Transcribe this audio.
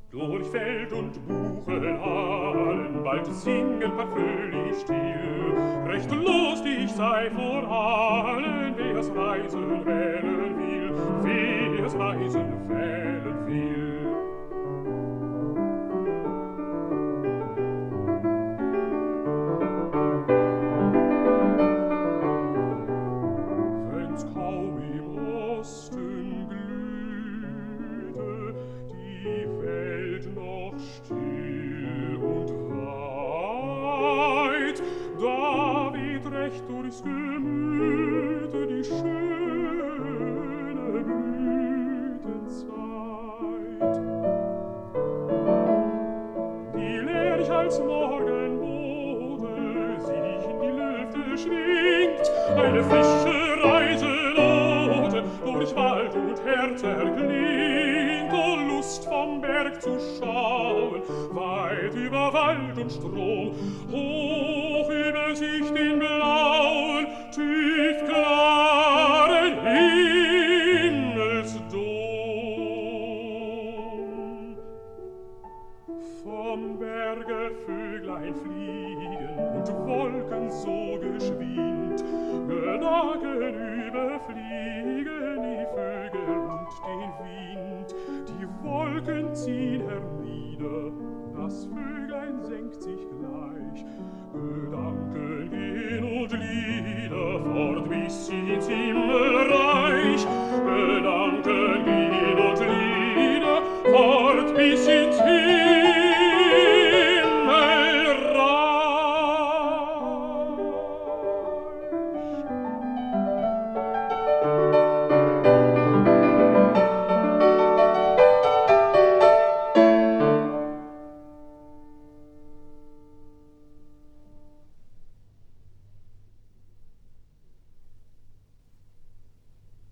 Durch Feld und Buchenhallen bald singen paar Vögel still. Recht lustig sei vor allen, wer es Reisen wählen will, wer es Reisen wählen will. Wenn's kaum im Osten glühte, die Welt noch still und weit, da weht recht durchs Gemüte die schöne Blütenzeit. Die Lerch als Morgenbote sich in die Lüfte schwingt, eine frische Reisenote durch Wald und Herz erklingt. O Lust vom Berg zu schauen, weit über Wald und Strom, hoch über sich den blauen, tiefklaren Himmelsdom. Vom Berge Vöglein fliegen und Wolken so geschwind, Gedanken überfliegen die Vögel und den Wind. Die Wolken ziehen hernieder, das Vöglein senkt sich gleich. Gedanken gehen und Lieder fort bis ins Himmelreich. Gedanken gehen und Lieder fort bis ins